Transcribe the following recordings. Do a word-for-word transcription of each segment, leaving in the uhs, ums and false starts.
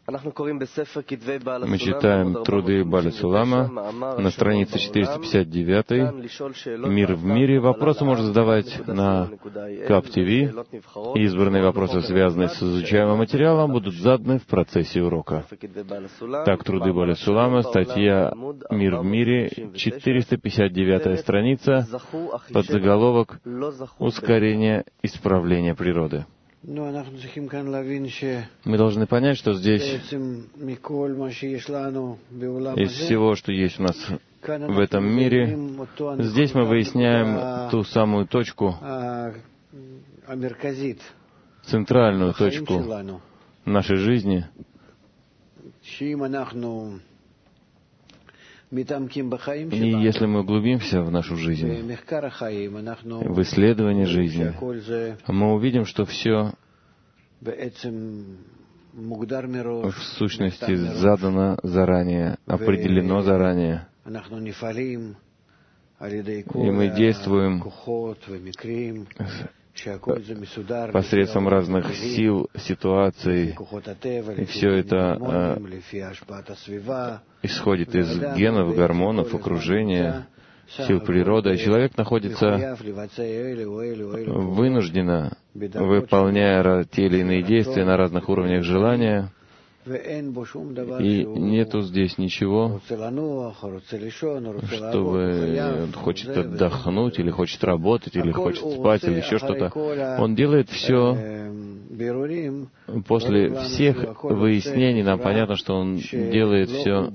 Мы читаем труды Бааля Сулама на странице четыреста пятьдесят девять. «Мир в мире». Вопросы можно задавать на КАП-ТВ. Избранные вопросы, связанные с изучаемым материалом, будут заданы в процессе урока. Так, труды Бааля Сулама, статья «Мир в мире», четыреста пятьдесят девятая страница, подзаголовок «Ускорение исправления природы». Мы должны понять, что здесь из всего, что есть у нас в этом мире, здесь мы выясняем ту самую точку, центральную точку нашей жизни. И если мы углубимся в нашу жизнь, в исследование жизни, мы увидим, что все в сущности задано заранее, определено заранее. И мы действуем посредством разных сил, ситуаций, и все это э, исходит из генов, гормонов, окружения, сил природы. И человек находится вынужденно, выполняя те или иные действия на разных уровнях желания, и нету здесь ничего, чтобы он хочет отдохнуть, или хочет работать, или хочет спать, или еще что-то. Он делает все. После всех выяснений нам понятно, что он делает все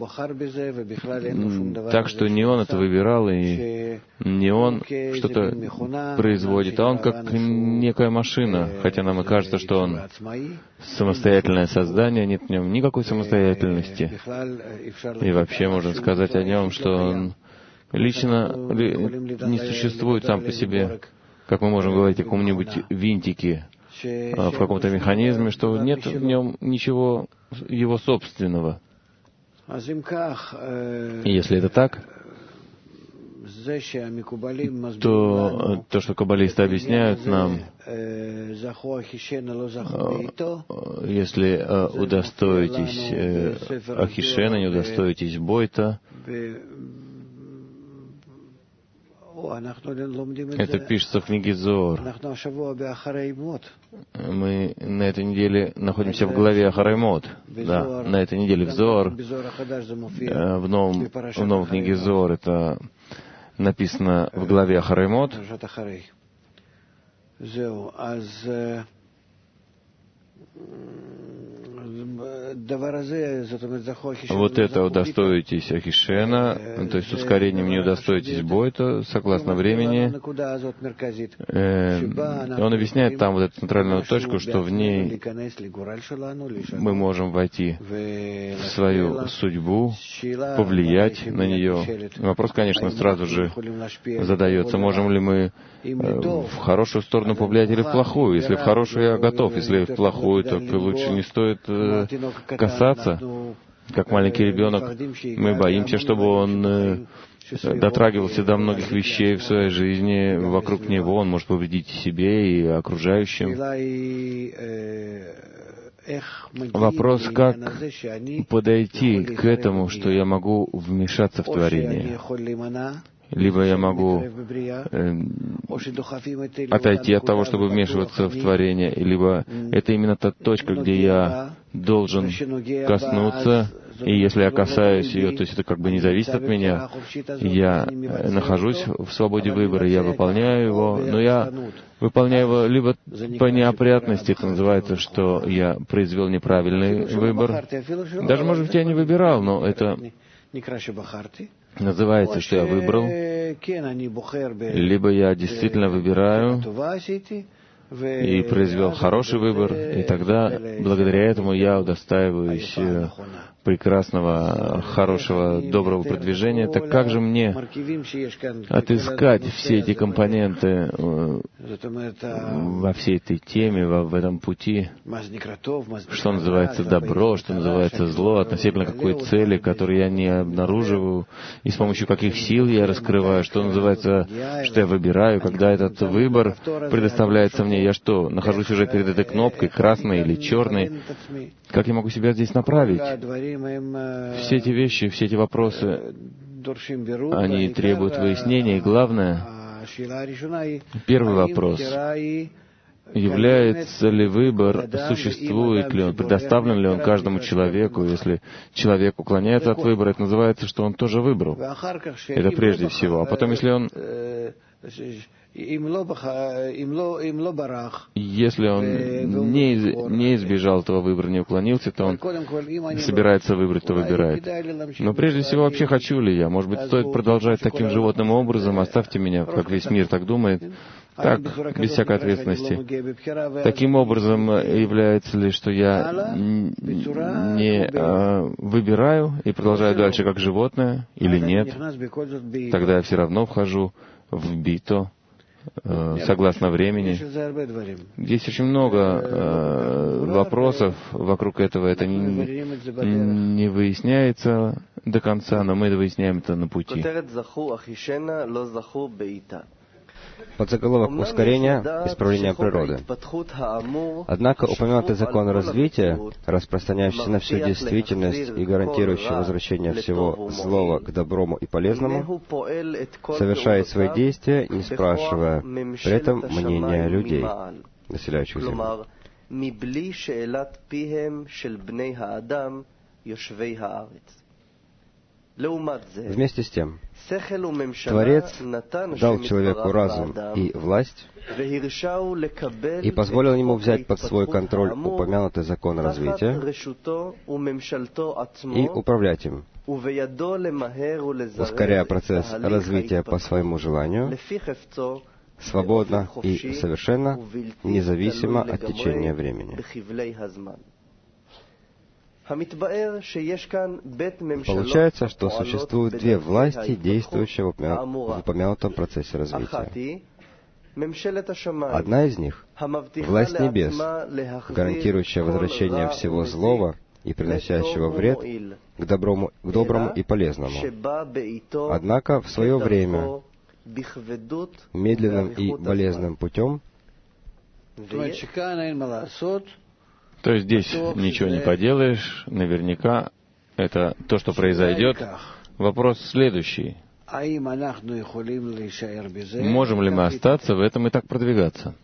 так, что не он это выбирал, и не он что-то производит, а он как некая машина, хотя нам и кажется, что он самостоятельное создание, нет в нем никакой самостоятельности. И вообще можно сказать о нем, что он лично не существует сам по себе, как мы можем говорить о каком-нибудь винтике, в каком-то механизме, что нет в нем ничего его собственного. И если это так, то то, что каббалисты объясняют нам, если удостоитесь Ахишена, не удостоитесь Бойта, это пишется в книге Зоар. Мы на этой неделе находимся в главе Ахараймот. Да, на этой неделе в Зоар, в новом, в новой книге Зоар, это написано в главе Ахараймот. Вот это удостоитесь Ахишена, то есть ускорением не удостоитесь Бойта, согласно времени. Э, он объясняет там вот эту центральную точку, что в ней мы можем войти в свою судьбу, повлиять на нее. Вопрос, конечно, сразу же задается, можем ли мы в хорошую сторону повлиять или в плохую. Если в хорошую, я готов. Если в плохую, то лучше не стоит э, касаться. Как маленький ребенок, мы боимся, чтобы он э, дотрагивался до многих вещей в своей жизни. Вокруг него он может повредить себе и окружающим. Вопрос, как подойти к этому, что я могу вмешаться в творение. Либо я могу э, отойти от того, чтобы вмешиваться в творение, либо это именно та точка, где я должен коснуться, и если я касаюсь ее, то есть это как бы не зависит от меня, я нахожусь в свободе выбора, я выполняю его, но я выполняю его либо по неопрятности, это называется, что я произвел неправильный выбор. Даже, может быть, я не выбирал, но это называется, что я выбрал, либо я действительно выбираю и произвел хороший выбор, и тогда благодаря этому я удостаиваюсь прекрасного, хорошего, доброго продвижения. Так как же мне отыскать все эти компоненты во всей этой теме, в этом пути? Что называется добро, что называется зло, относительно какой цели, которую я не обнаруживаю, и с помощью каких сил я раскрываю, что называется, что я выбираю, когда этот выбор предоставляется мне. Я что, нахожусь уже перед этой кнопкой, красной или черной? Как я могу себя здесь направить? Все эти вещи, все эти вопросы, они требуют выяснения. И главное, первый вопрос: является ли выбор, существует ли он, предоставлен ли он каждому человеку? Если человек уклоняется от выбора, это называется, что он тоже выбрал. Это прежде всего. А потом, если он... Если он не, не избежал этого выбора, не уклонился, то он собирается выбрать, то выбирает. Но прежде всего, вообще хочу ли я? Может быть, стоит продолжать таким животным образом? Оставьте меня, как весь мир так думает. Так, без всякой ответственности. Таким образом, является ли, что я не а, выбираю и продолжаю дальше как животное, или нет? Тогда я все равно вхожу в бито, э, согласно времени. Здесь очень много э, вопросов вокруг этого. Это не, не выясняется до конца, но мы выясняем это на пути. Подзаголовок «Ускорение исправления природы». Однако упомянутый закон развития, распространяющийся на всю действительность и гарантирующий возвращение всего злого к доброму и полезному, совершает свои действия, не спрашивая при этом мнения людей, населяющих Землю. Вместе с тем, Творец дал человеку разум и власть и позволил ему взять под свой контроль упомянутый закон развития и управлять им, ускоряя процесс развития по своему желанию, свободно и совершенно, независимо от течения времени. Получается, что существуют две власти, действующие в упомянутом процессе развития. Одна из них — власть небес, гарантирующая возвращение всего злого и приносящего вред к доброму, к доброму и полезному. Однако в свое время, медленным и болезненным путем, то есть здесь ничего не поделаешь, наверняка это то, что произойдет. Вопрос следующий. Можем ли мы остаться в этом и так продвигаться?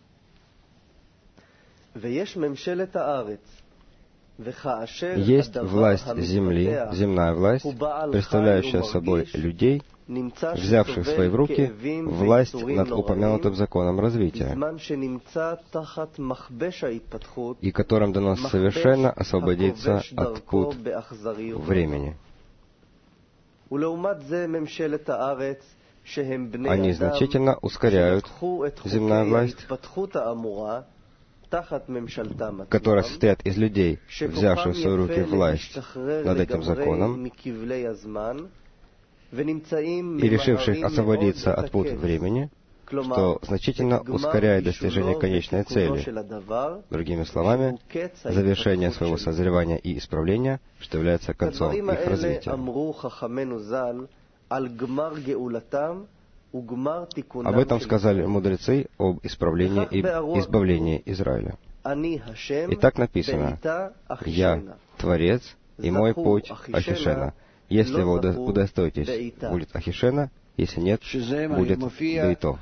Есть власть земли, земная власть, представляющая собой людей, взявших в свои руки власть над упомянутым законом развития, и которым дано совершенно освободиться от пут времени. Они значительно ускоряют земную власть, которая состоит из людей, взявших в свои руки власть над этим законом и решивших освободиться от пут времени, что значительно ускоряет достижение конечной цели. Другими словами, завершение своего созревания и исправления, что является концом их развития. Об этом сказали мудрецы об исправлении и избавлении Израиля. И так написано: «Я Творец, и мой путь Ахишена. Если вы удостоитесь, будет Ахишена, если нет, будет Бейто».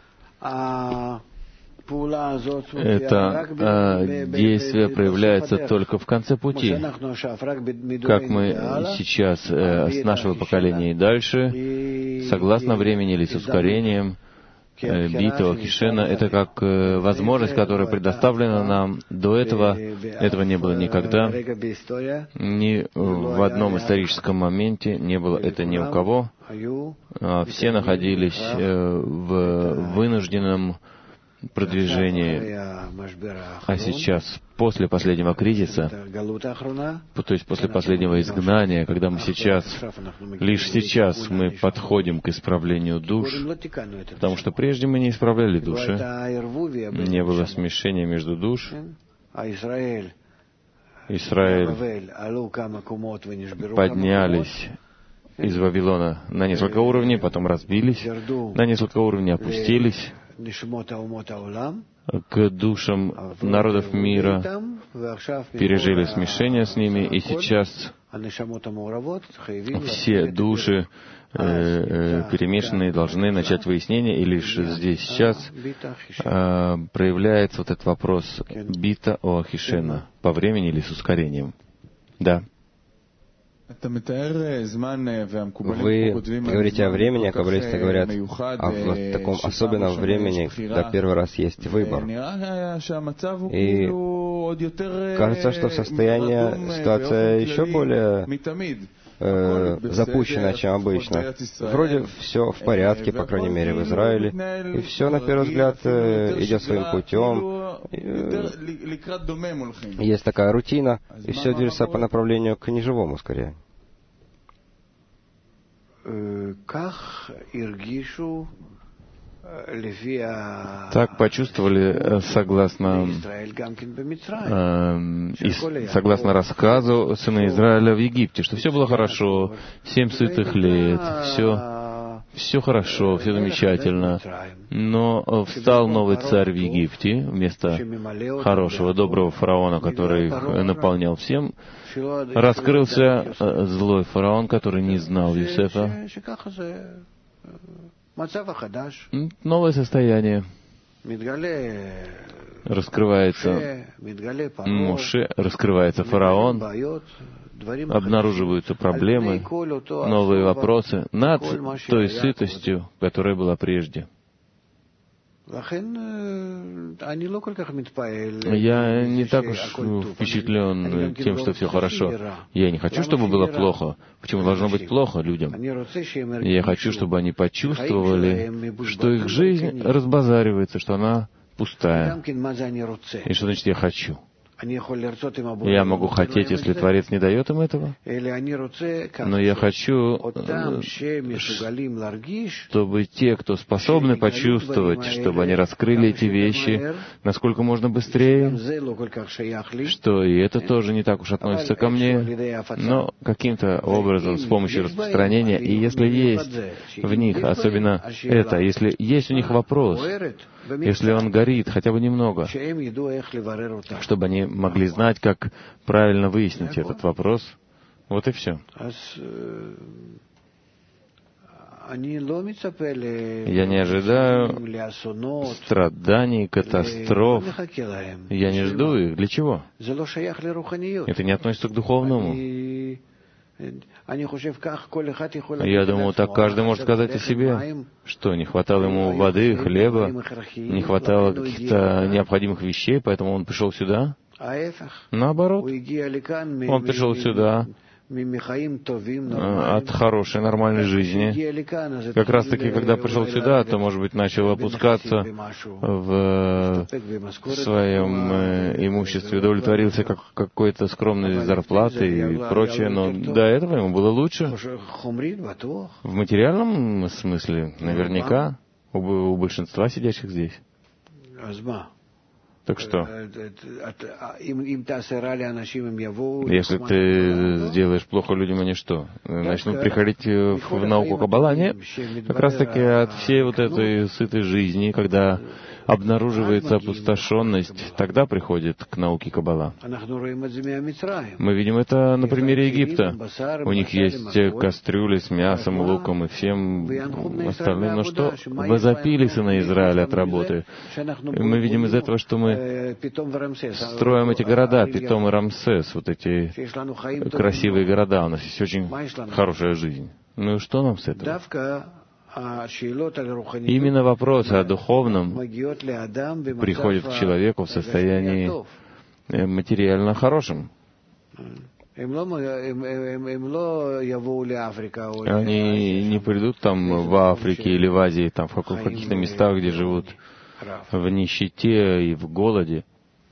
Это э, действие проявляется только в конце пути. Как мы сейчас э, с нашего поколения и дальше, согласно времени или с ускорением, э, битва Ахишена — это как э, возможность, которая предоставлена нам. До этого этого не было никогда. Ни в одном историческом моменте не было это ни у кого. Все находились э, в вынужденном продвижении. А сейчас, после последнего кризиса, то есть после последнего изгнания, когда мы сейчас, лишь сейчас мы подходим к исправлению душ, потому что прежде мы не исправляли души, не было смешения между душ. Израиль поднялись из Вавилона на несколько уровней, потом разбились, на несколько уровней опустились, к душам народов мира, пережили смешение с ними, и сейчас все души э, перемешанные должны начать выяснение, и лишь здесь сейчас э, проявляется вот этот вопрос бита о Ахишена, по времени или с ускорением. Да. Вы говорите о времени, а каббалисты говорят о в таком особенном времени, когда первый раз есть выбор. И кажется, что состояние, ситуация еще более э, запущенная, чем обычно. Вроде все в порядке, по крайней мере, в Израиле, и все, на первый взгляд, э, идет своим путем. Э, есть такая рутина, и все движется по направлению к неживому, скорее. Так почувствовали, согласно, э, и согласно рассказу сына Израиля в Египте, что все было хорошо, семь сытых лет, все, все хорошо, все замечательно. Но встал новый царь в Египте вместо хорошего, доброго фараона, который их наполнял всем. Раскрылся злой фараон, который не знал Юсефа. Новое состояние. Раскрывается Моше, раскрывается фараон, обнаруживаются проблемы, новые вопросы над той сытостью, которая была прежде. Я не так уж впечатлен тем, что все хорошо. Я не хочу, чтобы было плохо. Почему должно быть плохо людям? Я хочу, чтобы они почувствовали, что их жизнь разбазаривается, что она пустая. И что значит «я хочу»? Я могу хотеть, если Творец не дает им этого, но я хочу, чтобы те, кто способны почувствовать, чтобы они раскрыли эти вещи насколько можно быстрее, что и это тоже не так уж относится ко мне, но каким-то образом, с помощью распространения, и если есть в них, особенно это, если есть у них вопрос, если он горит хотя бы немного, чтобы они могли знать, как правильно выяснить этот вопрос. Вот и все. Я не ожидаю страданий, катастроф. Я не жду их. Для чего? Это не относится к духовному. Я думаю, так каждый может сказать о себе, что не хватало ему воды, хлеба, не хватало каких-то необходимых вещей, поэтому он пришел сюда. Наоборот, он пришел сюда от хорошей, нормальной жизни. Как раз таки, когда пришел сюда, то, может быть, начал опускаться в своем имуществе, удовлетворился как какой-то скромной зарплатой и прочее, но до этого ему было лучше. В материальном смысле, наверняка, у, у большинства сидящих здесь. Так что, если ты сделаешь плохо людям, они что? Начнут приходить в науку Каббала? Нет. Как раз таки от всей вот этой сытой жизни, когда обнаруживается опустошенность, тогда приходит к науке Каббала. Мы видим это на примере Египта. У них есть кастрюли с мясом, луком и всем остальным. Но что? Возопили сына Израиля от работы. И мы видим из этого, что мы строим эти города, Питом и Рамсес, вот эти красивые города. У нас есть очень хорошая жизнь. Ну и что нам с этого? Именно вопросы о духовном приходят к человеку в состоянии материально хорошем. Они не придут там в Африке или в Азии, там в каких-то местах, где живут в нищете и в голоде.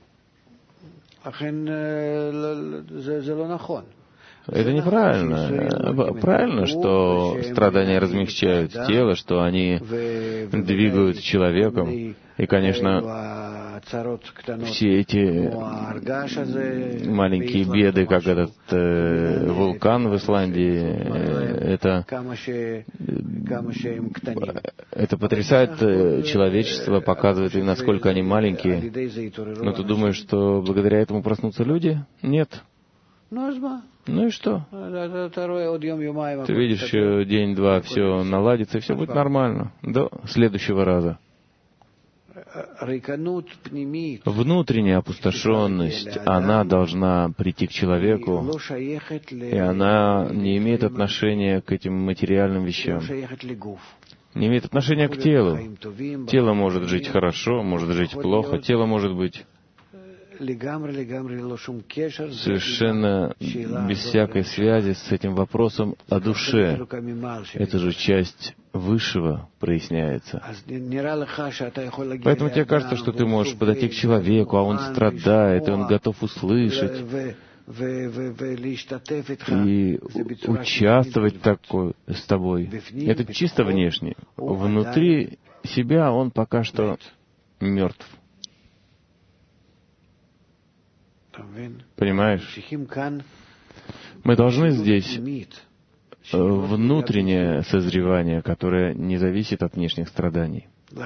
Это неправильно. Правильно, что страдания размягчают тело, что они двигают человеком. И, конечно, все эти маленькие беды, как этот э, вулкан в Исландии, э, это, это потрясает человечество, показывает им, насколько они маленькие. Но ты думаешь, что благодаря этому проснутся люди? Нет. Ну и что? Ты видишь, еще день-два все наладится, и все будет нормально. До следующего раза. Внутренняя опустошенность, она должна прийти к человеку, и она не имеет отношения к этим материальным вещам, не имеет отношения к телу. Тело может жить хорошо, может жить плохо, тело может быть совершенно без всякой связи с этим вопросом о душе. Это же часть Высшего проясняется. Поэтому тебе кажется, что ты можешь подойти к человеку, а он страдает, и он готов услышать и участвовать такой с тобой. Это чисто внешне. Внутри себя он пока что мертв. Понимаешь? Мы должны здесь внутреннее созревание, которое не зависит от внешних страданий.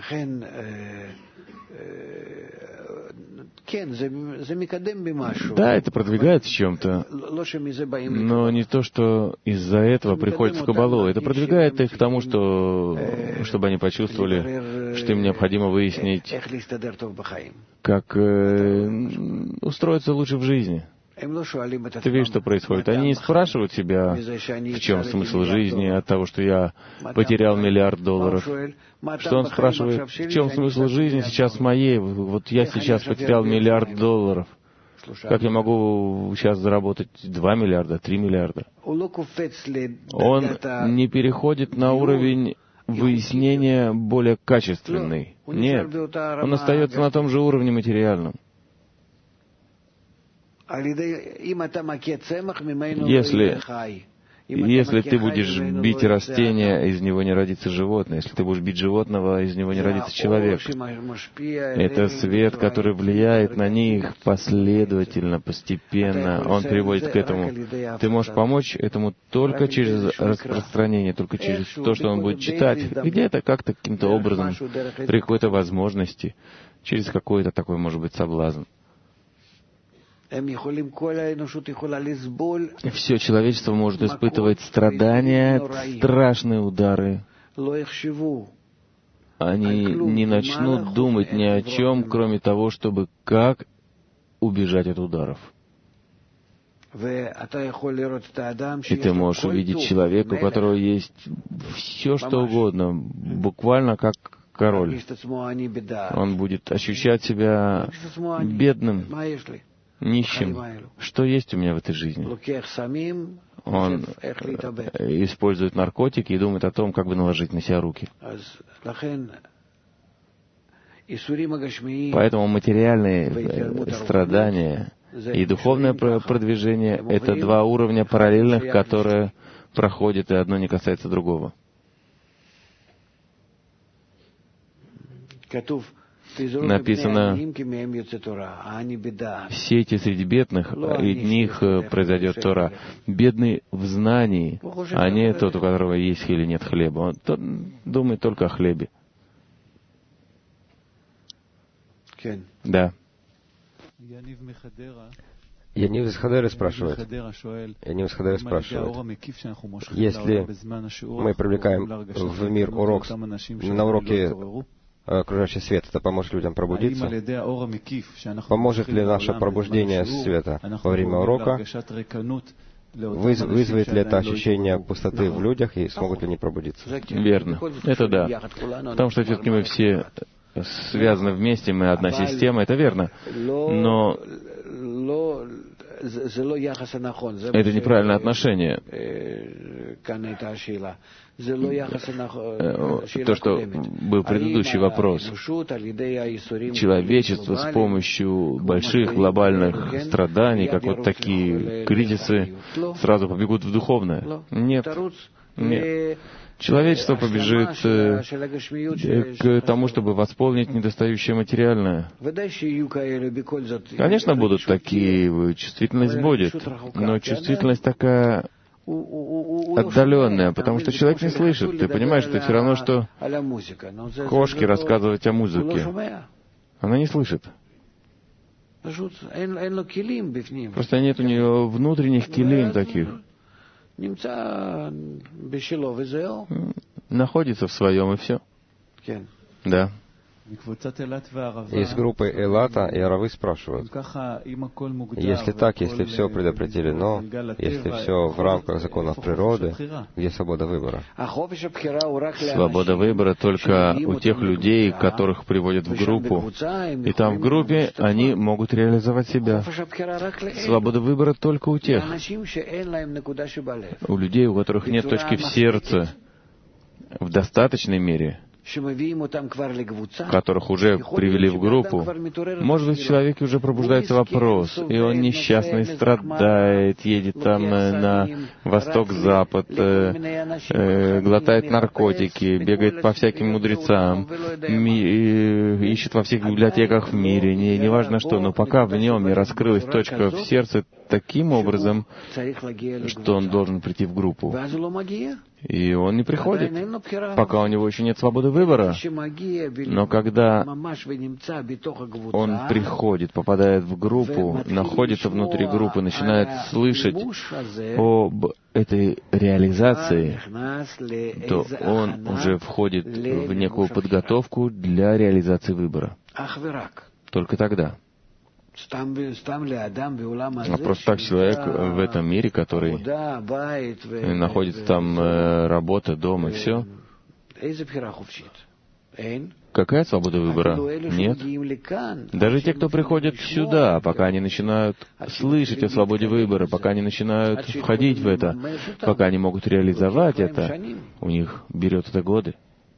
Да, это продвигает в чем-то, но не то, что из-за этого приходит в кабалу. Это продвигает их к тому, что, чтобы они почувствовали, что им необходимо выяснить, как э, устроиться лучше в жизни. Ты видишь, что происходит. Они не спрашивают себя, в чем смысл жизни от того, что я потерял миллиард долларов. Что он спрашивает, в чем смысл жизни сейчас моей? Вот я сейчас потерял миллиард долларов. Как я могу сейчас заработать два миллиарда, три миллиарда? Он не переходит на уровень выяснения более качественный. Нет, он остается на том же уровне материальном. Если, если ты будешь бить растение, из него не родится животное. Если ты будешь бить животного, из него не родится человек. Это свет, который влияет на них последовательно, постепенно. Он приводит к этому. Ты можешь помочь этому только через распространение, только через то, что он будет читать. Где-то как-то каким-то образом, при какой-то возможности, через какой-то такой, может быть, соблазн. Все человечество может испытывать страдания, страшные удары. Они не начнут думать ни о чем, кроме того, чтобы как убежать от ударов. И ты можешь увидеть человека, у которого есть все, что угодно, буквально как король. Он будет ощущать себя бедным, нищим. Что есть у меня в этой жизни? Он использует наркотики и думает о том, как бы наложить на себя руки. Поэтому материальные страдания и духовное продвижение — это два уровня параллельных, которые проходят, и одно не касается другого. Написано, все эти среди бедных, и от них произойдет Тора. Бедный в знании, а не тот, у которого есть или нет хлеба. Он тот, думает только о хлебе. Да. Янив из Хадеры спрашивает. Янив из Хадеры спрашивает. Если мы привлекаем в мир урок, на уроке окружающий свет, это поможет людям пробудиться? Поможет ли наше пробуждение света во время урока? Вызовет ли это ощущение пустоты в людях, и смогут ли они пробудиться? Верно. Это да. Потому что все-таки мы все связаны вместе, мы одна система, это верно. Но это неправильное отношение. То, что был предыдущий вопрос. Человечество с помощью больших глобальных страданий, как вот такие кризисы, сразу побегут в духовное. Нет. Нет. Человечество побежит к тому, чтобы восполнить недостающее материальное. Конечно, будут такие, чувствительность будет, но чувствительность такая отдаленная, потому что человек не слышит. Ты понимаешь, это все равно, что кошке рассказывать о музыке. Она не слышит. Просто нет у нее внутренних килим таких. Находится в своем, и все. Да. Из группы Элата и Аравы спрашивают, если так, если все предопределено, если все в рамках законов природы, где свобода выбора? Свобода выбора только у тех людей, которых приводят в группу. И там в группе они могут реализовать себя. Свобода выбора только у тех, у людей, у которых нет точки в сердце в достаточной мере, которых уже привели в группу. Может быть, в человеке уже пробуждается вопрос, и он несчастный, страдает, едет там на восток-запад, э, э, глотает наркотики, бегает по всяким мудрецам, ми, ищет во всех библиотеках в мире, не, не важно что, но пока в нем не раскрылась точка в сердце таким образом, что он должен прийти в группу. И он не приходит, пока у него еще нет свободы выбора. Но когда он приходит, попадает в группу, находится внутри группы, начинает слышать об этой реализации, то он уже входит в некую подготовку для реализации выбора. Только тогда. А просто так человек в этом мире, который находится там, работа, дом и все. Какая свобода выбора? Нет. Даже те, кто приходят сюда, пока они начинают слышать о свободе выбора, пока они начинают входить в это, пока они могут реализовать это, у них берет это годы.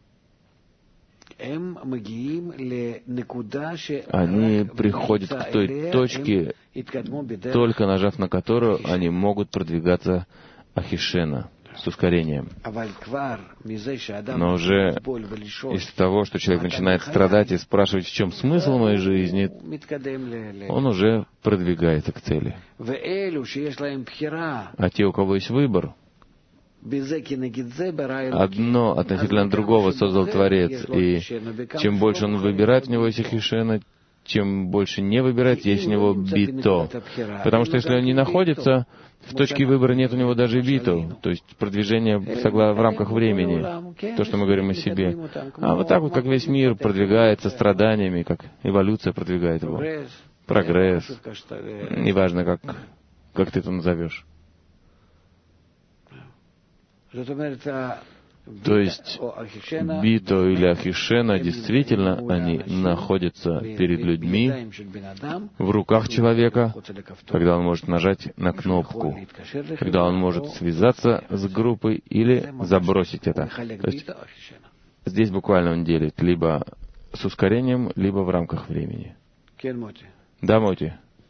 Они приходят к той точке, только нажав на которую они могут продвигаться ахишена, с ускорением. Но уже из того, что человек начинает страдать и спрашивать, в чем смысл моей жизни, он уже продвигается к цели. А те, у кого есть выбор, одно относительно другого создал Творец, и чем больше он выбирает, у него есть ахишена, чем больше не выбирает, есть у него бито. Потому что если он не находится, в точке выбора нет у него даже бито, то есть продвижение в рамках времени, то, что мы говорим о себе. А вот так вот, как весь мир продвигается страданиями, как эволюция продвигает его. Прогресс. Неважно, как, как ты это назовешь. То есть бито или ахишена, действительно, они находятся перед людьми, в руках человека, когда он может нажать на кнопку, когда он может связаться с группой или забросить это. То есть здесь буквально он делит либо с ускорением, либо в рамках времени. Да, Моти?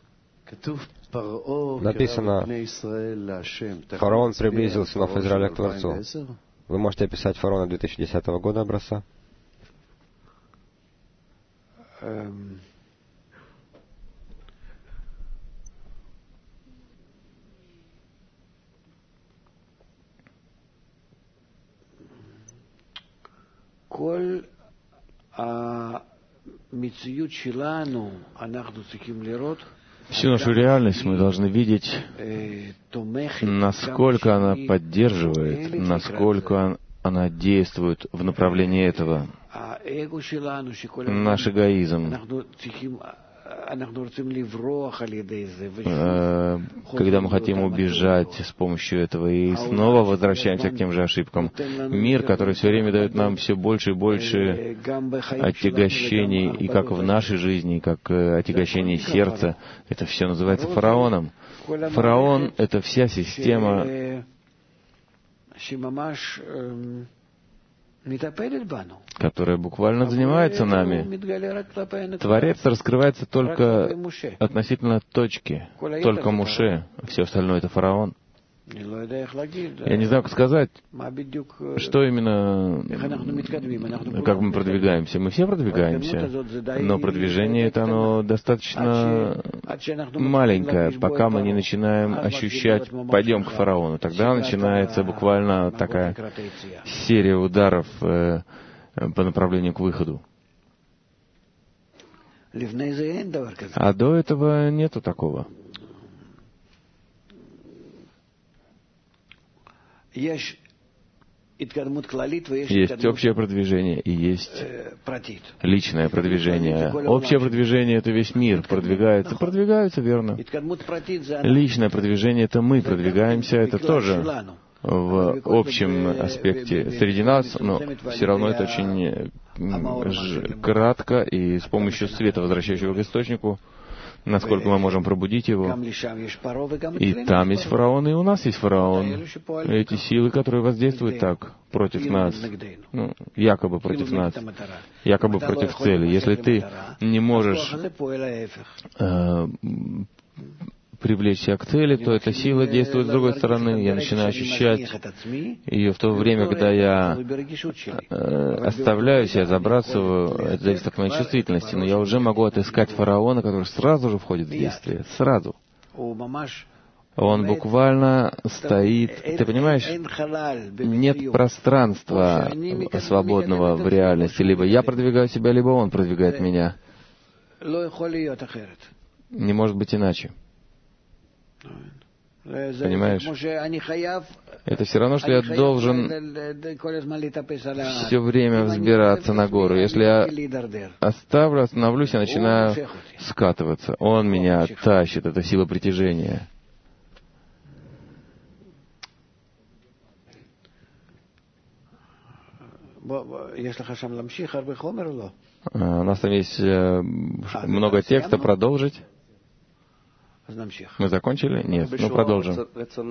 Написано, фараон приблизил сынов Израиля к Творцу. Вы можете описать фараона две тысячи десятого года образца? Всю нашу реальность мы должны видеть, насколько она поддерживает, насколько она действует в направлении этого. Наш эгоизм, когда мы хотим убежать с помощью этого и снова возвращаемся к тем же ошибкам. Мир, который все время дает нам все больше и больше отягощений, и как в нашей жизни, как отягощение сердца, это все называется фараоном. Фараон — это вся система, которая буквально занимается нами. Творец раскрывается только относительно точки, только Моше, все остальное — это фараон. Я не знаю, как сказать, что именно, как мы продвигаемся. Мы все продвигаемся, но продвижение это оно достаточно маленькое, пока мы не начинаем ощущать, пойдем к фараону. Тогда начинается буквально такая серия ударов э, по направлению к выходу. А до этого нету такого. Есть общее продвижение и есть личное продвижение. Общее продвижение — это весь мир продвигается. Продвигаются, верно. Личное продвижение — это мы продвигаемся, это тоже в общем аспекте среди нас, но все равно это очень кратко и с помощью света, возвращающего к источнику, насколько мы можем пробудить его. И там есть фараон, и у нас есть фараон. Эти силы, которые воздействуют так против нас, ну, якобы против нас, якобы против цели. Если ты не можешь э, привлечь себя к цели, то эта сила действует с другой стороны. Я начинаю ощущать ее в то время, когда я э, оставляю себя, забрасываю. Это зависит от моей чувствительности. Но я уже могу отыскать фараона, который сразу же входит в действие. Сразу. Он буквально стоит. Ты понимаешь, нет пространства свободного в реальности. Либо я продвигаю себя, либо он продвигает меня. Не может быть иначе. Понимаешь? Это все равно, что я должен все время взбираться на гору. Если я оставлю, остановлюсь, я начинаю скатываться. Он меня тащит, это сила притяжения. У нас там есть много текста, продолжить? Мы закончили? Нет, ну продолжим.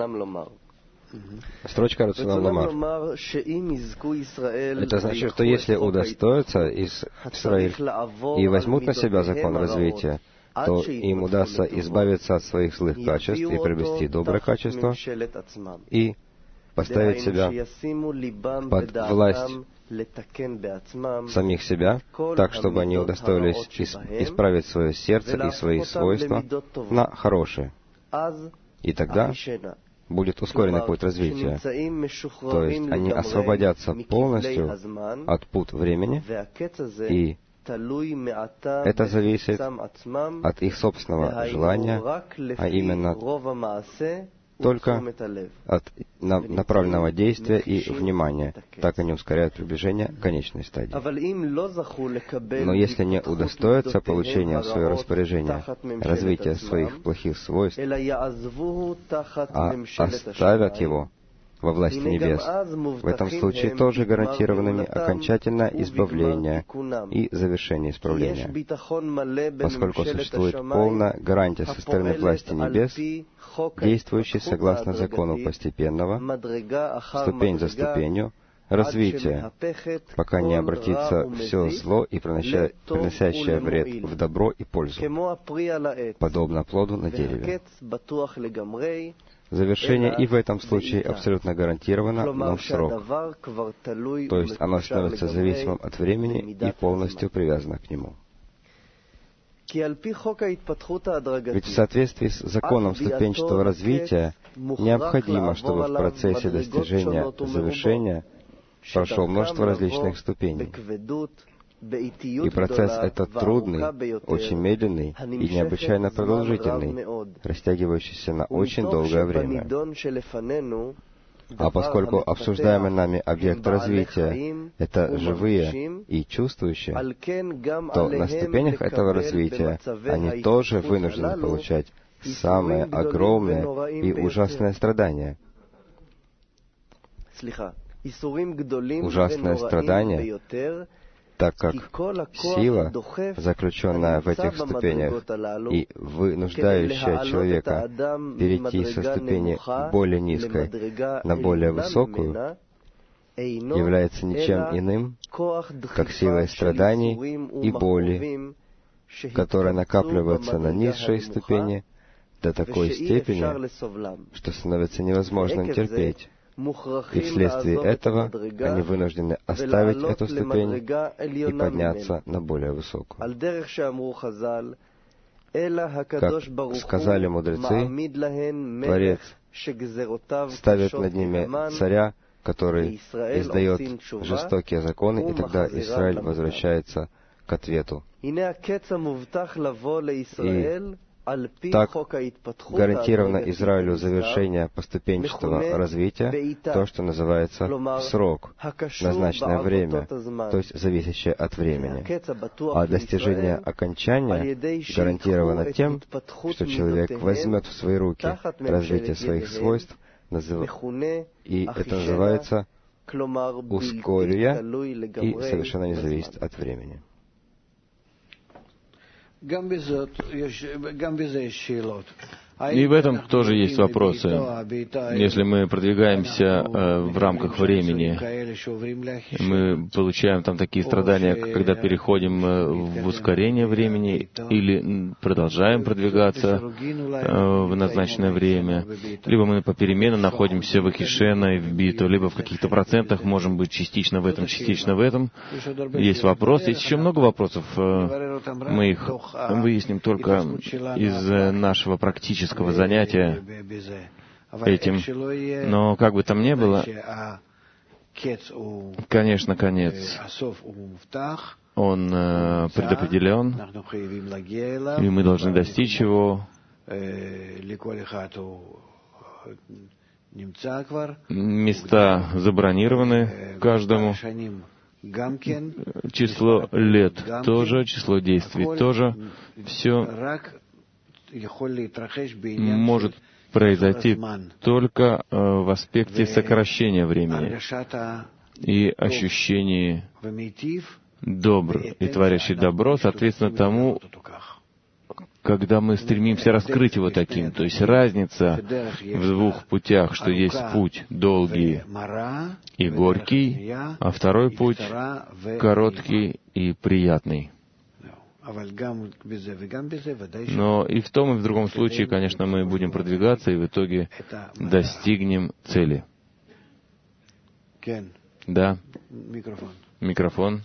Строчка «Рацунам ламар». Это значит, что если удостоятся из Израиль и возьмут на себя закон развития, то им удастся избавиться от своих злых качеств и приобрести доброе качество и поставить себя под власть самих себя, так, чтобы они удостоились исправить свое сердце и свои свойства на хорошие. И тогда будет ускоренный путь развития. То есть они освободятся полностью от пут времени, и это зависит от их собственного желания, а именно только от направленного действия и внимания. Так они ускоряют приближение к конечной стадии. Но если не удостоятся получения в свое распоряжение развития своих плохих свойств, а оставят его во власти небес, в этом случае тоже гарантированными окончательное избавление и завершение исправления, поскольку существует полная гарантия со стороны власти небес, действующей согласно закону постепенного, ступень за ступенью, развития, пока не обратится все зло и приносящее вред в добро и пользу, подобно плоду на дереве. Завершение и в этом случае абсолютно гарантировано, но в срок. То есть оно становится зависимым от времени и полностью привязано к нему. Ведь в соответствии с законом ступенчатого развития необходимо, чтобы в процессе достижения завершения прошло множество различных ступеней. И процесс этот трудный, очень медленный и необычайно продолжительный, растягивающийся на очень долгое время. А поскольку обсуждаемый нами объект развития — это живые и чувствующие, то на ступенях этого развития они тоже вынуждены получать самые огромные и ужасные страдания. Ужасные страдания, так как сила, заключенная в этих ступенях и вынуждающая человека перейти со ступени более низкой на более высокую, является ничем иным, как силой страданий и боли, которая накапливается на низшей ступени, до такой степени, что становится невозможным терпеть. И вследствие этого они вынуждены оставить эту ступень и подняться на более высокую. Как сказали мудрецы, Творец ставит над ними царя, который издает жестокие законы, и тогда Израиль возвращается к ответу. И так гарантировано Израилю завершение поступенческого развития, то, что называется срок, назначенное время, то есть зависящее от времени. А достижение окончания гарантировано тем, что человек возьмет в свои руки развитие своих свойств, и это называется ускорюя, и совершенно не зависит от времени. И в этом тоже есть вопросы. Если мы продвигаемся э, в рамках времени, мы получаем там такие страдания, когда переходим в ускорение времени или продолжаем продвигаться э, в назначенное время, либо мы попеременно находимся в Ахишена и в Биту, либо в каких-то процентах можем быть частично в этом, частично в этом. Есть вопрос, есть еще много вопросов. Мы их выясним только из нашего практического занятия этим. Но как бы там ни было, конечно, конец, он э, предопределен, и мы должны достичь его. Места забронированы каждому. Число лет тоже, число действий тоже. Все может произойти только э, в аспекте сокращения времени и ощущении добр и творящий добро, соответственно тому, когда мы стремимся раскрыть его таким. То есть разница в двух путях, что есть путь долгий и горький, а второй путь короткий и приятный. Но и в том, и в другом случае, конечно, мы будем продвигаться и в итоге достигнем цели. Да. Микрофон.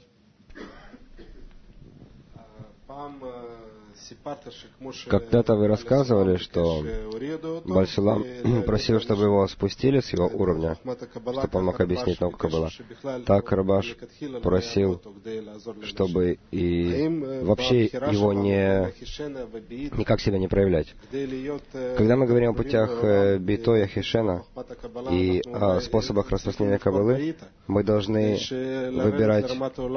Когда-то вы рассказывали, что Бальшалам просил, чтобы его спустили с его уровня, чтобы он мог объяснить науку было. Так Рабаш просил, чтобы и вообще его не никак себя не проявлять. Когда мы говорим о путях Бито и Ахишена и о способах распространения Каббалы, мы должны выбирать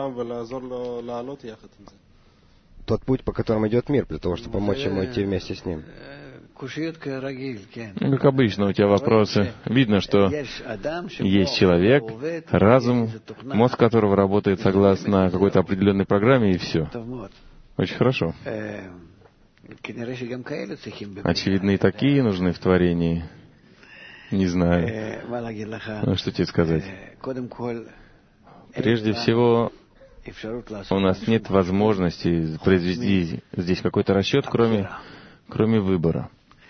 тот путь, по которому идет мир, для того, чтобы помочь ему идти вместе с ним. Как обычно, у тебя вопросы. Видно, что есть человек, разум, мозг которого работает согласно какой-то определенной программе, и все. Очень хорошо. Очевидно, и такие нужны в творении. Не знаю. Ну, что тебе сказать? Прежде всего, у нас нет возможности произвести здесь какой-то расчет, кроме, кроме выбора.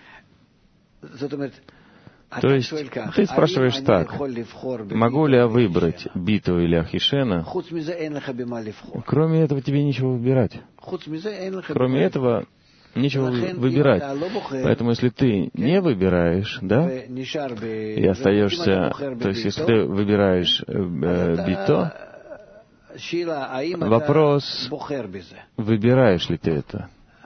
То есть, ты спрашиваешь так, могу ли я выбрать Биту или Ахишена? Кроме этого тебе нечего выбирать. Кроме этого нечего выбирать. Поэтому, если ты не выбираешь, да, и остаешься, то есть, если ты выбираешь э, Бито, вопрос, выбираешь ли ты это?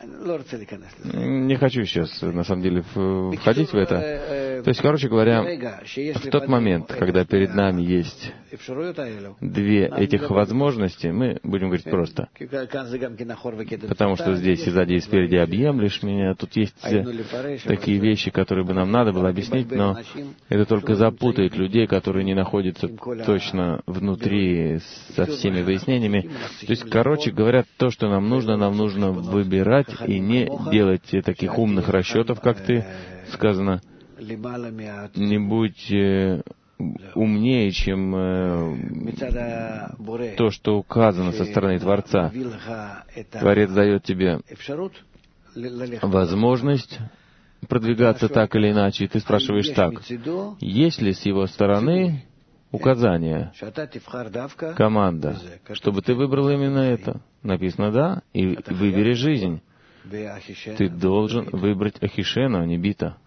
Не хочу сейчас, на самом деле, входить в это. То есть, короче говоря, в тот момент, когда перед нами есть две этих возможности, мы будем говорить просто. Потому что здесь и сзади, и спереди объемлешь меня. Тут есть такие вещи, которые бы нам надо было объяснить, но это только запутает людей, которые не находятся точно внутри со всеми выяснениями. То есть, короче говоря, то, что нам нужно, нам нужно выбирать и не делать таких умных расчетов, как ты сказано. Не будь э, умнее, чем э, то, что указано со стороны Творца. Творец дает тебе возможность продвигаться так или иначе, и ты спрашиваешь так, есть ли с его стороны указание, команда, чтобы ты выбрал именно это? Написано «да», и выбери жизнь. Ты должен выбрать Ахишену, а не бита.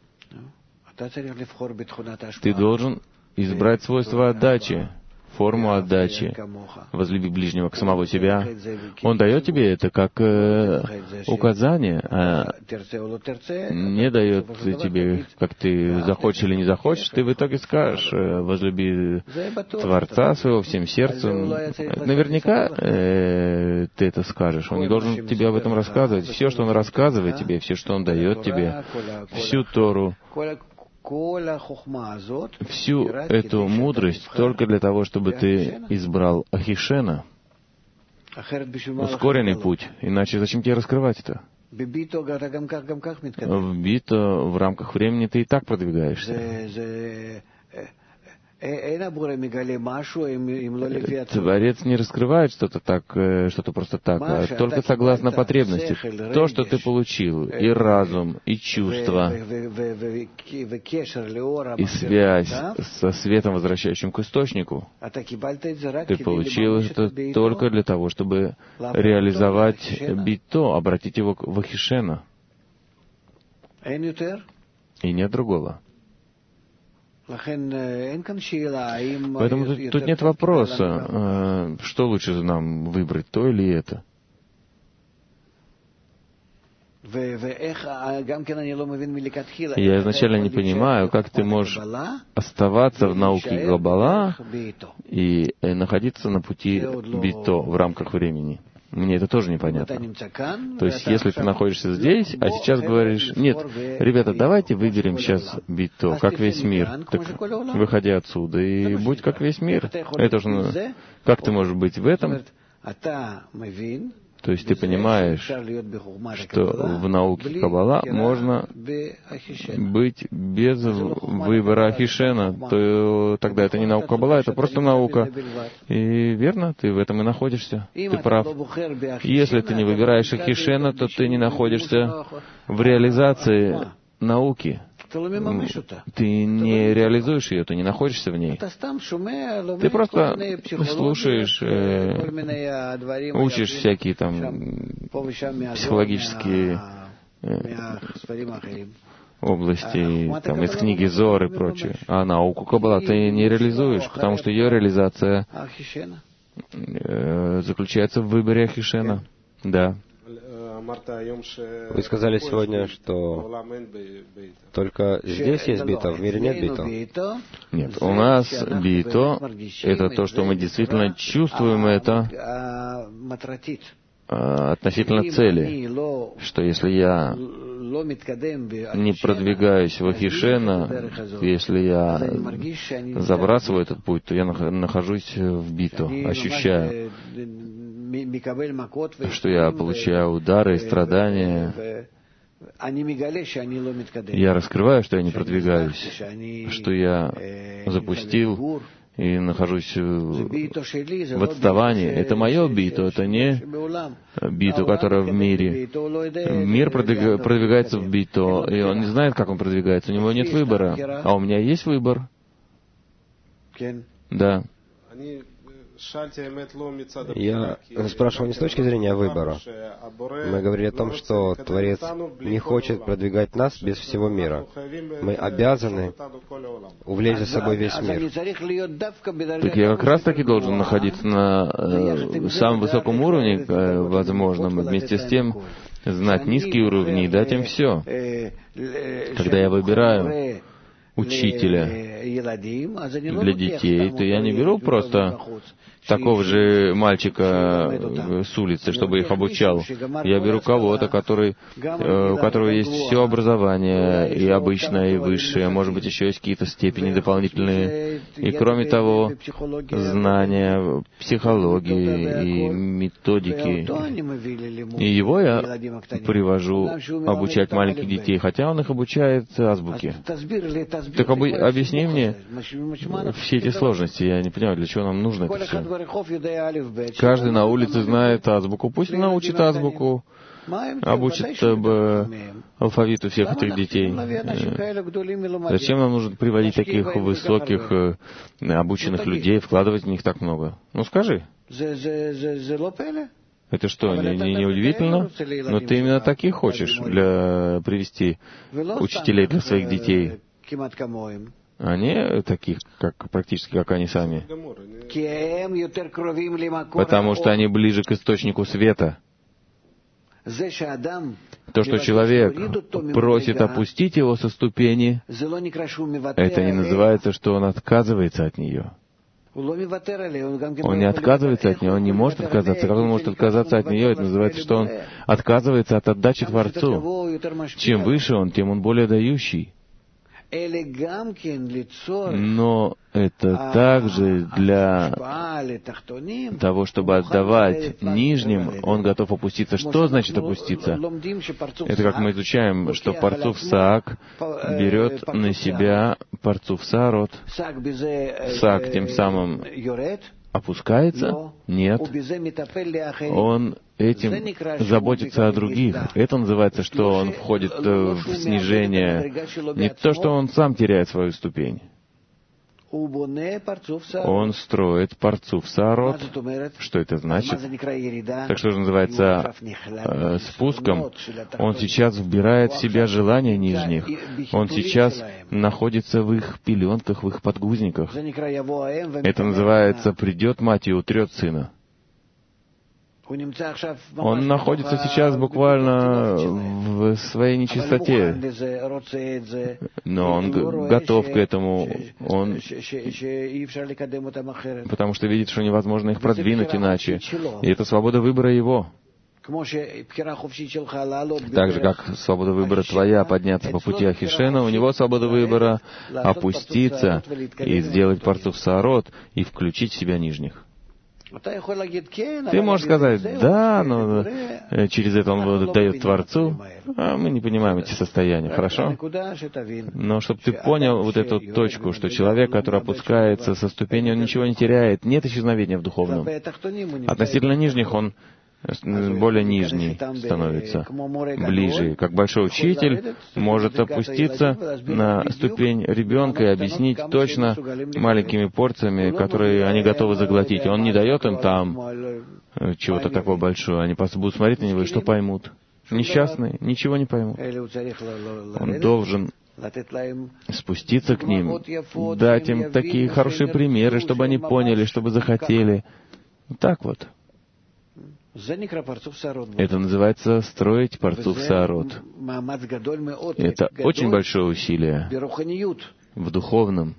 Ты должен избрать свойства отдачи, форму отдачи, возлюби ближнего к самого себя. Он дает тебе это как э, указание, а не дает тебе, как ты захочешь или не захочешь, ты в итоге скажешь, э, возлюби Творца своего всем сердцем. Наверняка э, ты это скажешь. Он не должен тебе об этом рассказывать. Все, что он рассказывает тебе, все, что он дает тебе, всю Тору, всю эту мудрость только для того, чтобы ты избрал Ахишена, ускоренный путь. Иначе зачем тебе раскрывать это? В бито, в рамках времени ты и так продвигаешься. Творец не раскрывает что-то так, что-то просто так, а только согласно потребности. То, что ты получил, и разум, и чувства, и связь со светом, возвращающим к источнику, ты получил это только для того, чтобы реализовать бито, обратить его в Ахишена. И нет другого. Поэтому тут, тут нет вопроса, что лучше нам выбрать, то или это. Я изначально не понимаю, как ты можешь оставаться в науке Каббала и находиться на пути бито в рамках времени. Мне это тоже непонятно. То есть, если ты находишься здесь, а сейчас говоришь, нет, ребята, давайте выберем сейчас бито, как весь мир. Так выходи отсюда и будь как весь мир. Это же, как ты можешь быть в этом? То есть ты понимаешь, что в науке Каббала можно быть без выбора Ахишена, то тогда это не наука Каббала, это просто наука. И верно, ты в этом и находишься. Ты прав. Если ты не выбираешь Ахишена, то ты не находишься в реализации науки. Ты не реализуешь ее, ты не находишься в ней. Ты просто слушаешь, э, учишь всякие там психологические э, области, там, из книги Зор и прочее. А науку Каббала ты не реализуешь, потому что ее реализация э, заключается в выборе Ахишена. Да. Вы сказали сегодня, что только здесь есть бито, в мире нет бито. Нет, у нас бито — это то, что мы действительно чувствуем это относительно цели, что если я не продвигаюсь в Ахишена, если я забрасываю этот путь, то я нахожусь в бито, ощущаю, что я получаю удары и страдания. Я раскрываю, что я не продвигаюсь, что я запустил и нахожусь в отставании. Это мое бито, это не бито, которое в мире. Мир продвигается в бито, и он не знает, как он продвигается, у него нет выбора. А у меня есть выбор. Да. Я спрашивал не с точки зрения выбора. Мы говорили о том, что Творец не хочет продвигать нас без всего мира. Мы обязаны увлечь за собой весь мир. Так я как раз таки должен находиться на э, самом высоком уровне, э, возможном, вместе с тем знать низкие уровни и дать им все. Когда я выбираю учителя для детей, то я не беру просто такого же мальчика с улицы, чтобы их обучал. Я беру кого-то, который, у которого есть все образование, и обычное, и высшее, может быть, еще есть какие-то степени дополнительные. И кроме того, знания психологии и методики. И его я привожу обучать маленьких детей, хотя он их обучает азбуке. Так об, объясни мне все эти сложности. Я не понимаю, для чего нам нужно это все. Каждый на улице знает азбуку. Пусть он научит азбуку. обучит алфавиту всех этих детей. Зачем нам нужно приводить таких высоких, обученных людей, вкладывать в них так много? Ну скажи. Это что, не, не, не удивительно? Но ты именно таких хочешь для привести учителей для своих детей. А не таких, как практически как они сами. Потому что они ближе к источнику света. То, что человек просит опустить его со ступени, это не называется, что он отказывается от нее. Он не отказывается от нее, он не может отказаться. Как он может отказаться от нее? Это называется, что он отказывается от отдачи Творцу. Чем выше он, тем он более дающий. Но это также для того, чтобы отдавать нижним, он готов опуститься. Что значит опуститься? Это как мы изучаем, что Парцуф Саак берет на себя Парцуф Саарот. Саак тем самым опускается? Нет. Он этим заботится о других. Это называется, что он входит в снижение. Не то, что он сам теряет свою ступень. Он строит Парцуф Саарот. Что это значит? Так что же называется э, спуском? Он сейчас вбирает в себя желания нижних. Он сейчас находится в их пеленках, в их подгузниках. Это называется «придет мать и утрет сына». Он находится сейчас буквально в своей нечистоте, но он готов к этому, он, потому что видит, что невозможно их продвинуть иначе, и это свобода выбора его. Так же, как свобода выбора твоя подняться по пути Ахишена, у него свобода выбора опуститься и сделать Парцуф Саарот и включить в себя нижних. Ты можешь сказать, да, но через это он дает Творцу, а мы не понимаем эти состояния, хорошо? Но чтобы ты понял вот эту точку, что человек, который опускается со ступени, он ничего не теряет, нет исчезновения в духовном. Относительно нижних он более нижний становится, ближе. Как большой учитель может опуститься на ступень ребенка и объяснить точно маленькими порциями, которые они готовы заглотить. Он не дает им там чего-то такого большого. Они просто будут смотреть на него и что поймут? Несчастные, ничего не поймут. Он должен спуститься к ним, дать им такие хорошие примеры, чтобы они поняли, чтобы захотели. Так вот. Это называется строить Парцуф Саарот. Это очень большое усилие в духовном.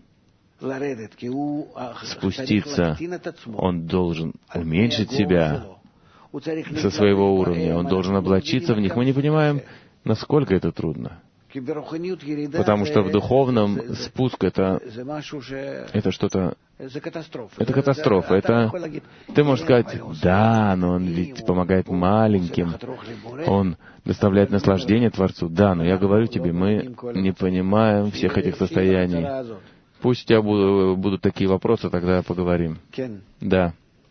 Спуститься, он должен уменьшить себя со своего уровня, он должен облачиться в них. Мы не понимаем, насколько это трудно. Потому что в духовном спуск это, это что-то... Это катастрофа. Это, ты можешь сказать, да, но он ведь помогает маленьким, он доставляет наслаждение Творцу. Да, но я говорю тебе, мы не понимаем всех этих состояний. Пусть у тебя будут, будут такие вопросы, тогда поговорим. Да.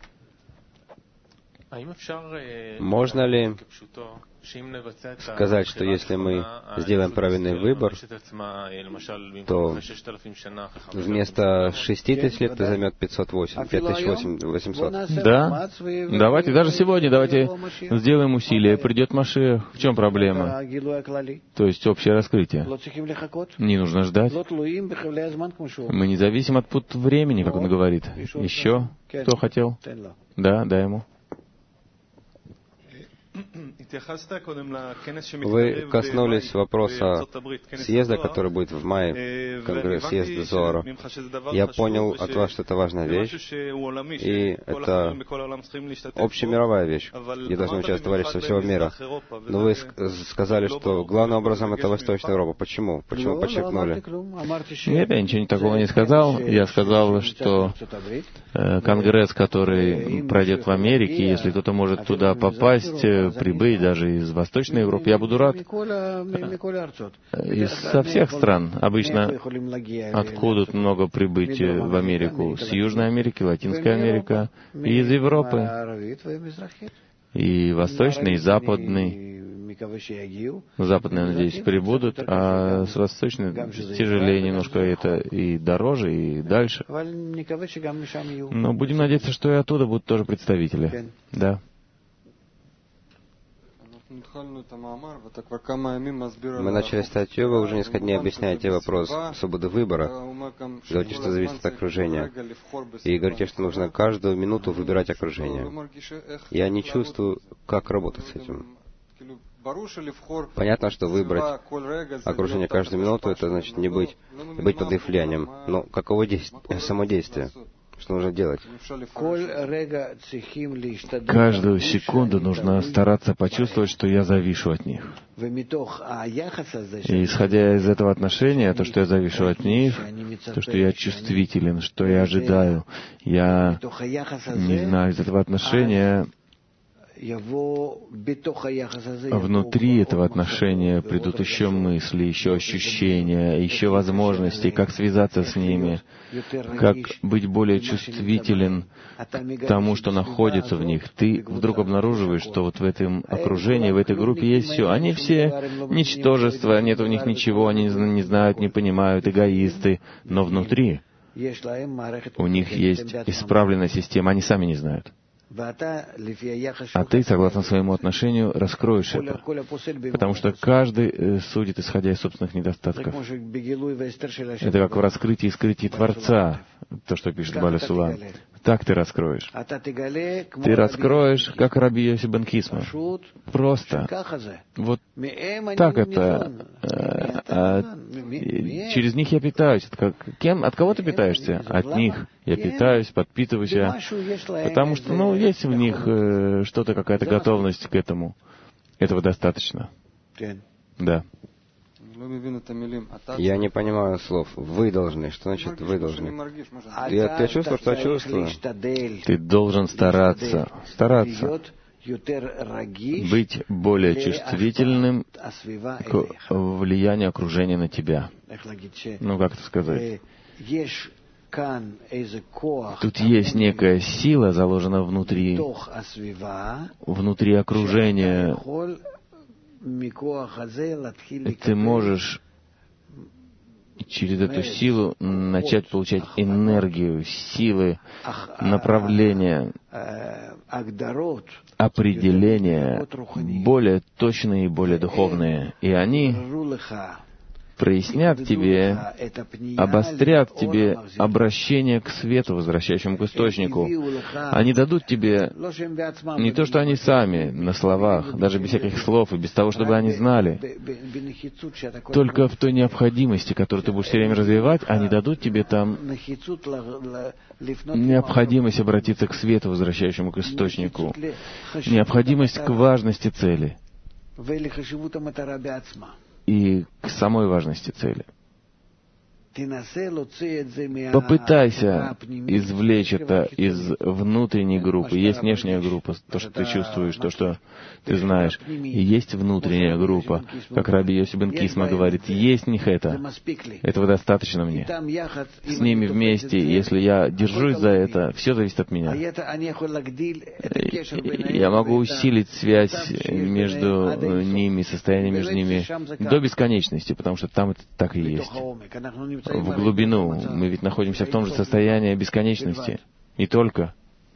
Можно ли сказать, что если мы сделаем правильный выбор, то вместо шести тысяч лет это займет пятьсот восемь, пять тысяч восемьсот? Да. Давайте, даже сегодня, давайте сделаем усилия. Придет Машиах. В чем проблема? То есть общее раскрытие. Не нужно ждать. Мы не зависим от пут времени, как он говорит. Еще? Кто хотел? Да, дай ему. Вы коснулись вопроса съезда, который будет в мае, конгресс, съезд Зоара. Я понял от вас, что это важная вещь, и это общемировая вещь, где должны участвовать товарищи со всего мира. Но вы сказали, что главным образом это Восточная Европа. Почему? Почему подчеркнули? Нет, я ничего такого не сказал. Я сказал, что э, конгресс, который пройдет в Америке, если кто-то может туда попасть, прибыть даже из Восточной Европы, я буду рад. Из со всех стран. Обычно откуда много прибыть в Америку? С Южной Америки, Латинской Америки, и из Европы. И Восточной, и Западной. Западные, надеюсь, прибудут, а с восточной тяжелее немножко это и дороже, и дальше. Но будем надеяться, что и оттуда будут тоже представители. Да. Мы начали статью, вы уже несколько дней объясняете вопрос свободы выбора. Говорите, что зависит от окружения. И говорите, что нужно каждую минуту выбирать окружение. Я не чувствую, как работать с этим. Понятно, что выбрать окружение каждую минуту, это значит не быть, быть под их влиянием. Но каково действие, само действие? Что нужно делать? Каждую секунду нужно стараться почувствовать, что я завишу от них. И исходя из этого отношения, то, что я завишу от них, то, что я чувствителен, что я ожидаю, я не знаю, из этого отношения внутри этого отношения придут еще мысли, еще ощущения, еще возможности, как связаться с ними, как быть более чувствителен к тому, что находится в них. Ты вдруг обнаруживаешь, что вот в этом окружении, в этой группе есть все. Они все ничтожества, нет в них ничего, они не знают, не понимают, эгоисты, но внутри у них есть исправленная система, они сами не знают. А ты, согласно своему отношению, раскроешь это, потому что каждый судит, исходя из собственных недостатков. Это как в раскрытии и скрытии Творца, то, что пишет Баля Сулам. Так ты раскроешь. Ты раскроешь, как Раби Йоси бен Кисма. Просто. Вот так это. А, а, через них я питаюсь. От, кем, от кого ты питаешься? От них. Я питаюсь, подпитываюсь. Я, потому что, ну, есть в них э, что-то, какая-то готовность к этому. Этого достаточно. Да. Я не понимаю слов. Вы должны. Что значит вы должны? Я, я чувствую, что я чувствую. Ты должен стараться, стараться быть более чувствительным к влиянию окружения на тебя. Ну, как это сказать? Тут есть некая сила, заложена внутри, внутри окружения. И ты можешь через эту силу начать получать энергию, силы, направления, определения, более точные и более духовные. И они прояснят тебе, обострят тебе обращение к свету, возвращающему к источнику. Они дадут тебе не то, что они сами на словах, даже без всяких слов, и без того, чтобы они знали. Только в той необходимости, которую ты будешь все время развивать, они дадут тебе там необходимость обратиться к свету, возвращающему к источнику, необходимость к важности цели и к самой важности цели. Попытайся извлечь это из внутренней группы. Есть внешняя группа, то, что ты чувствуешь, то, что ты знаешь. И есть внутренняя группа. Как Раби Йоси бен Кисма говорит, есть в них это. Этого достаточно мне. С ними вместе, если я держусь за это, все зависит от меня. Я могу усилить связь между ними, состояние между ними до бесконечности, потому что там это так и есть. В глубину. Мы ведь находимся в том же состоянии бесконечности. Не только.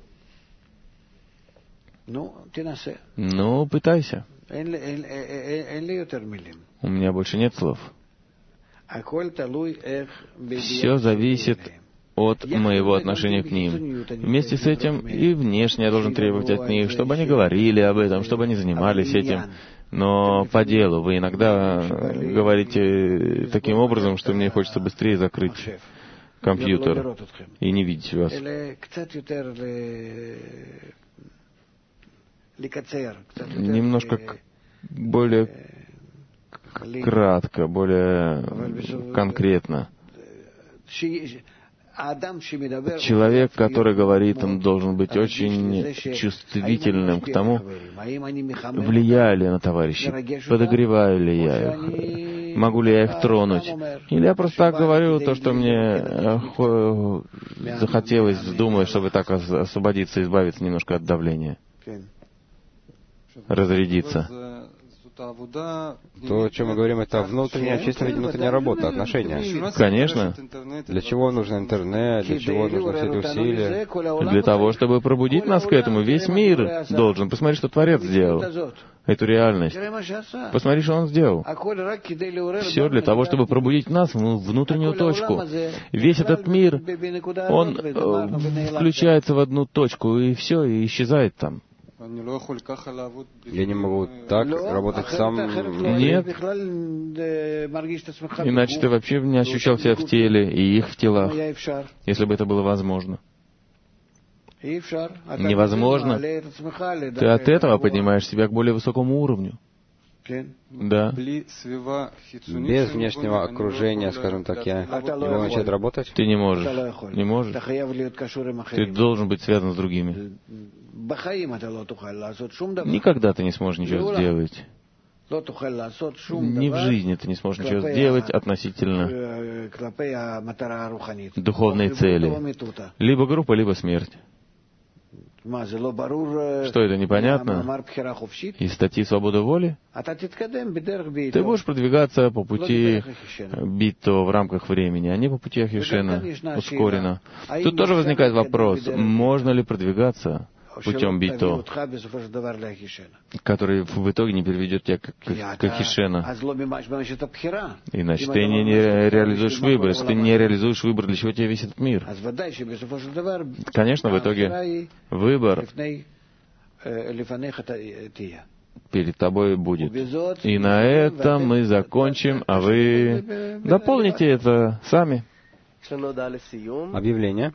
Ну, пытайся. У меня больше нет слов. Все зависит от моего отношения к ним. Вместе с этим и внешне я должен требовать от них, чтобы они говорили об этом, чтобы они занимались этим. Но по делу вы иногда говорите таким образом, что мне хочется быстрее закрыть компьютер и не видеть вас. Немножко более кратко, более конкретно. Человек, который говорит, он должен быть очень чувствительным к тому, влияю ли я на товарищей, подогреваю ли я их, могу ли я их тронуть. Или я просто так говорю то, что мне захотелось, вздумалось, чтобы так освободиться, избавиться немножко от давления, разрядиться. То, о чем мы говорим, это внутренняя, чисто внутренняя работа, отношения. Конечно. Для чего нужен интернет, для чего нужны все эти усилия? Для того, чтобы пробудить нас к этому. Весь мир должен. Посмотри, что Творец сделал. Эту реальность. Посмотри, что Он сделал. Все для того, чтобы пробудить нас в внутреннюю точку. Весь этот мир, он э, включается в одну точку, и все, и исчезает там. Я не могу так работать сам. Нет. Иначе ты вообще не ощущал себя в теле и их в телах, если бы это было возможно. Невозможно. Ты от этого поднимаешь себя к более высокому уровню. Да. Без внешнего окружения, скажем так, я не могу начать работать? Ты не можешь. Не можешь. Ты должен быть связан с другими. Никогда ты не сможешь ничего сделать. Ни в жизни ты не сможешь ничего сделать относительно духовной цели. Либо группа, либо смерть. Что это, непонятно? Из статьи «Свобода воли»? Ты будешь продвигаться по пути Битто в рамках времени, а не по пути Ахишена, ускоренно. Тут тоже возникает вопрос, можно ли продвигаться путем Битто, который в итоге не приведет тебя к, к Ахишена. Иначе ты не, не реализуешь выбор. Если ты не реализуешь выбор, для чего тебе весь этот мир? Конечно, в итоге выбор перед тобой будет. И на этом мы закончим, а вы дополните это сами. Объявление.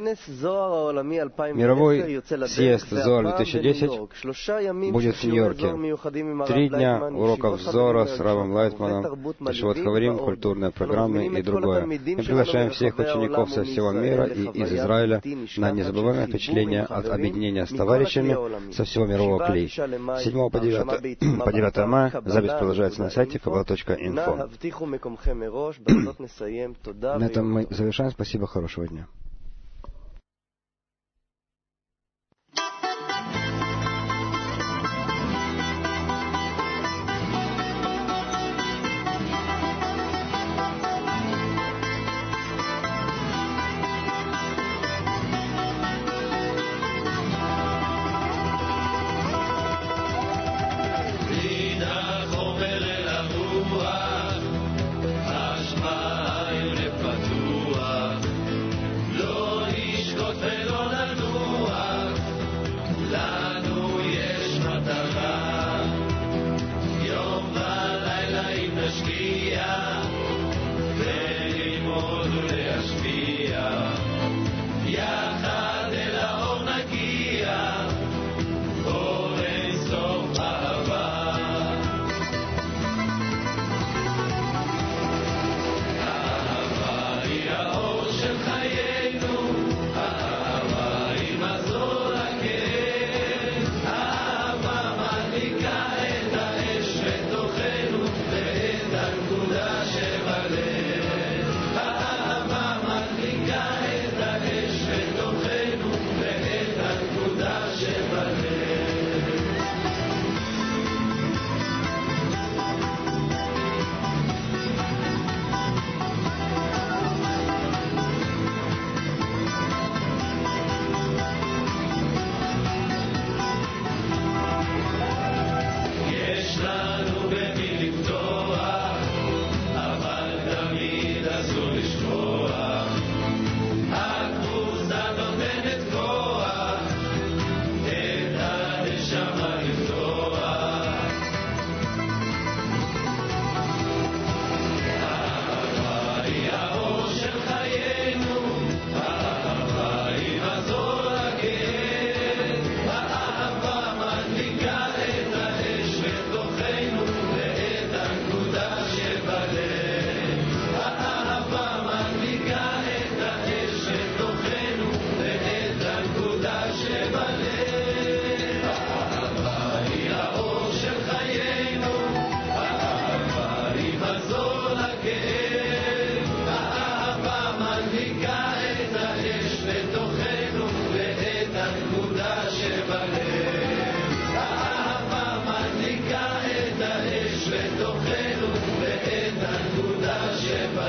Мировой съезд Зоар две тысячи десять будет в Нью-Йорке. Три дня уроков Зора с Равом Лайтманом, Ишвот Хаварим, культурные программы и другое. Мы приглашаем всех учеников со всего мира и из Израиля на незабываемое впечатление от объединения с товарищами со всего мирового клей. С седьмого по девятое мая запись продолжается на сайте каббала точка инфо. На этом мы завершаем. Спасибо, хорошего дня.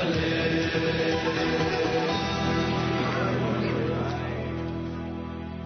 Hallelujah.